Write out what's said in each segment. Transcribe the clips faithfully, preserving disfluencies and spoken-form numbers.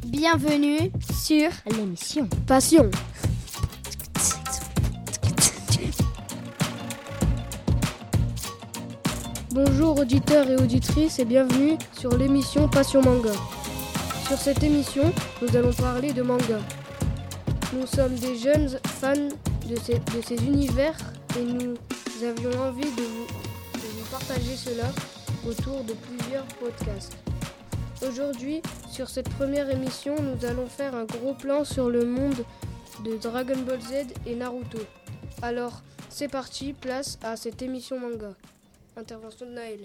Bienvenue sur l'émission Passion. Bonjour auditeurs et auditrices et bienvenue sur l'émission Passion Manga. Sur cette émission, nous allons parler de manga. Nous sommes des jeunes fans de ces, de ces univers et nous avions envie de vous, de vous partager cela autour de plusieurs podcasts. Aujourd'hui, sur cette première émission, nous allons faire un gros plan sur le monde de Dragon Ball Z et Naruto. Alors, c'est parti, place à cette émission manga. Intervention de Naël.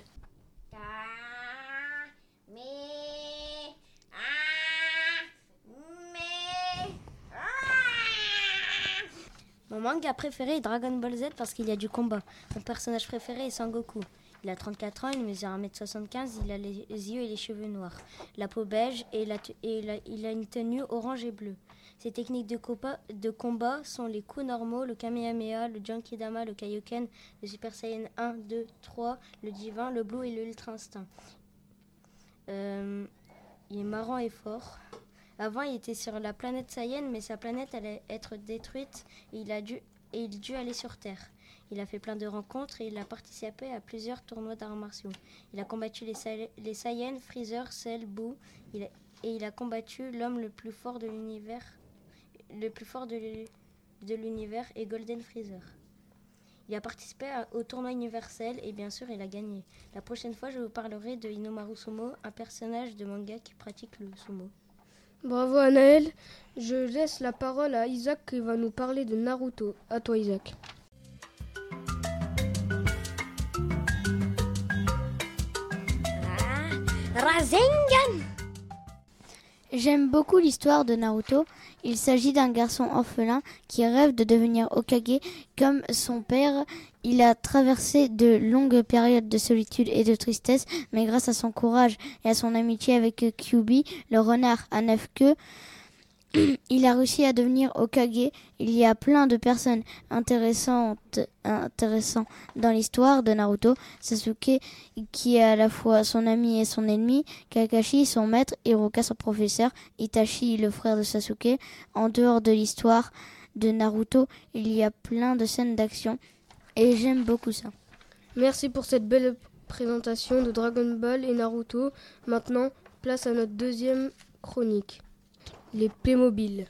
Mon manga préféré est Dragon Ball Z parce qu'il y a du combat. Mon personnage préféré est Sangoku. Il a trente-quatre ans, il mesure un mètre soixante-quinze, il a les yeux et les cheveux noirs, la peau beige et, la te- et la- il a une tenue orange et bleue. Ses techniques de, copa- de combat sont les coups normaux, le Kamehameha, le Genkidama, le Kaioken, le Super Saiyan un, deux, trois, le Divin, le Blue et le Ultra Instinct. Euh, il est marrant et fort. Avant, il était sur la planète Saiyan, mais sa planète allait être détruite et il a dû, et il dut aller sur Terre. Il a fait plein de rencontres et il a participé à plusieurs tournois d'arts martiaux. Il a combattu les, Sa- les Saiyans, Freezer, Cell, Boo, il a, et il a combattu l'homme le plus fort de l'univers, le plus fort de, l'u- de l'univers et Golden Freezer. Il a participé à- au tournoi universel et bien sûr il a gagné. La prochaine fois, je vous parlerai de Inomaru Sumo, un personnage de manga qui pratique le sumo. Bravo à Naël. Je laisse la parole à Isaac qui va nous parler de Naruto. À toi Isaac. Rasengan. J'aime beaucoup l'histoire de Naruto. Il s'agit d'un garçon orphelin qui rêve de devenir Hokage comme son père. Il a traversé de longues périodes de solitude et de tristesse, mais grâce à son courage et à son amitié avec Kyuubi, le renard à neuf queues, il a réussi à devenir Hokage. Il y a plein de personnes intéressantes, intéressantes dans l'histoire de Naruto. Sasuke, qui est à la fois son ami et son ennemi. Kakashi, son maître. Hiruka, son professeur. Itachi, le frère de Sasuke. En dehors de l'histoire de Naruto, il y a plein de scènes d'action. Et j'aime beaucoup ça. Merci pour cette belle présentation de Dragon Ball et Naruto. Maintenant, place à notre deuxième chronique. Les Playmobil.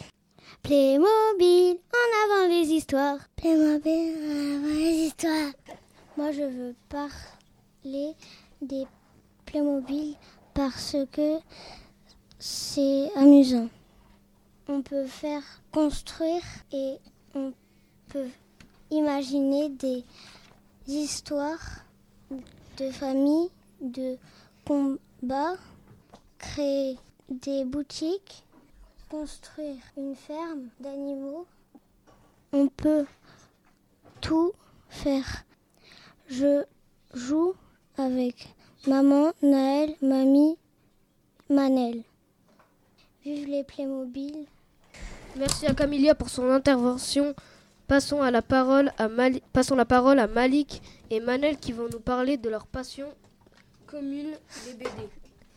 Playmobil, en avant les histoires. Playmobil, en avant les histoires. Moi, je veux parler des Playmobil parce que c'est amusant. On peut faire construire et on peut imaginer des histoires de famille, de combat, créer des boutiques, construire une ferme d'animaux. On peut tout faire. Je joue avec maman, Naël, mamie, Manel. Vive les Playmobil. Merci à Camilia pour son intervention. Passons, à la parole à Mali- Passons la parole à Malik et Manel qui vont nous parler de leur passion commune, les B D.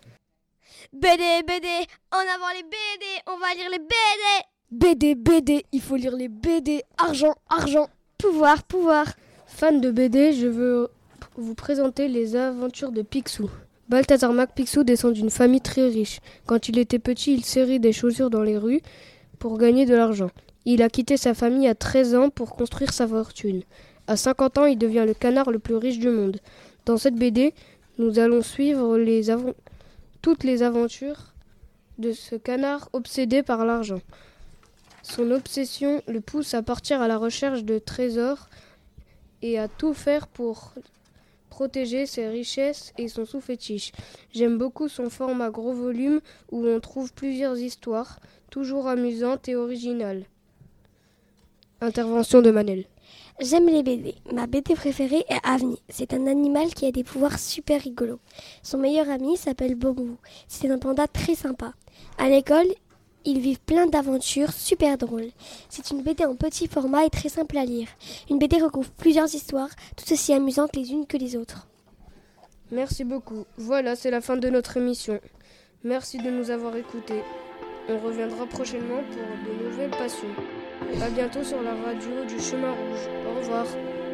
B D, B D, en avant les B D, on va lire les B D. B D, B D, il faut lire les B D. Argent, argent. Pouvoir, pouvoir. Fan de B D, je veux vous présenter les aventures de Picsou. Balthazar McPicsou descend d'une famille très riche. Quand il était petit, il serrait des chaussures dans les rues pour gagner de l'argent. Il a quitté sa famille à treize ans pour construire sa fortune. À cinquante ans, il devient le canard le plus riche du monde. Dans cette B D, nous allons suivre les aventures toutes les aventures de ce canard obsédé par l'argent. Son obsession le pousse à partir à la recherche de trésors et à tout faire pour protéger ses richesses et son sous-fétiche. J'aime beaucoup son format gros volume où on trouve plusieurs histoires, toujours amusantes et originales. Intervention de Manel. J'aime les B D. Ma B D préférée est Avni. C'est un animal qui a des pouvoirs super rigolos. Son meilleur ami s'appelle Bomu. C'est un panda très sympa. À l'école, ils vivent plein d'aventures super drôles. C'est une B D en petit format et très simple à lire. Une B D recouvre plusieurs histoires, toutes aussi amusantes les unes que les autres. Merci beaucoup. Voilà, c'est la fin de notre émission. Merci de nous avoir écoutés. On reviendra prochainement pour de nouvelles passions. À bientôt sur la radio du Chemin Rouge. Au revoir.